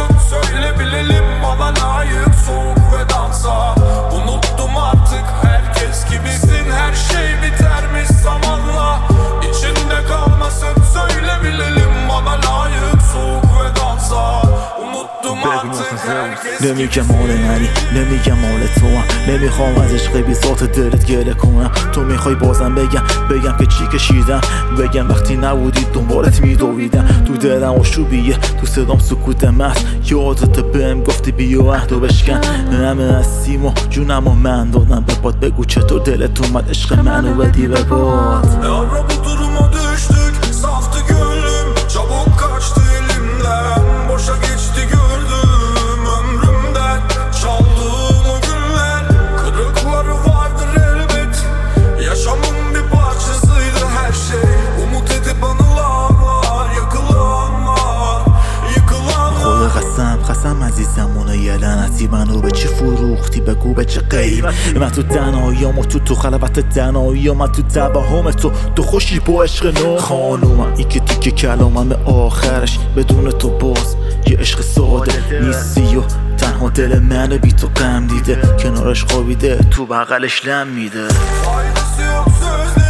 söyle bilelim, bana layık soğuk ve dansa. Unuttum artık herkes gibisin, her şey bitermiş zamanla. İçinde kalmasın söyle bilelim, bana layık soğuk ve dansa. Unuttum artık herkes نمیگم مال منی، نمیگم مال تو هم، نمیخوام از عشق بی ذات دلت گله کنم. تو میخوای بازم بگم که چی کشیدم، بگم وقتی نبودی دنبالت میدویدم. تو دلم آشوبیه، تو صدام سکوت مست، یادت بهم گفتی بیا عهدو بشکن. همه هستیم و جونم و من دادم به باد، بگو چطور دلت اومد عشق منو بدی به باد. Ara bu duruma düştük, saftı gönlüm çabuk kaçtı elimden. Boşa geçti gördüm ömrümden, çaldığım o günler. Kırıkları vardır elbet, yaşamın bir parçasıydı her şey. Umut edip anılanlar, yıkılanlar, yıkılanlar. قسم عزیزم اونو یه لعنتی منو به چی فروختی، بگو به چه قیمت. من تو تنهاییام و تو خلوت تنهاییام، من تو توهم تو خوشی با عشق نو. خانومم این که تیکه کلامم آخرش بدون تو باز یه عشق ساده نیستی و تنها دل منو بی تو غم دیده، کنارش خوابیده تو بغلش لم میده. Faydası yok sözlerin.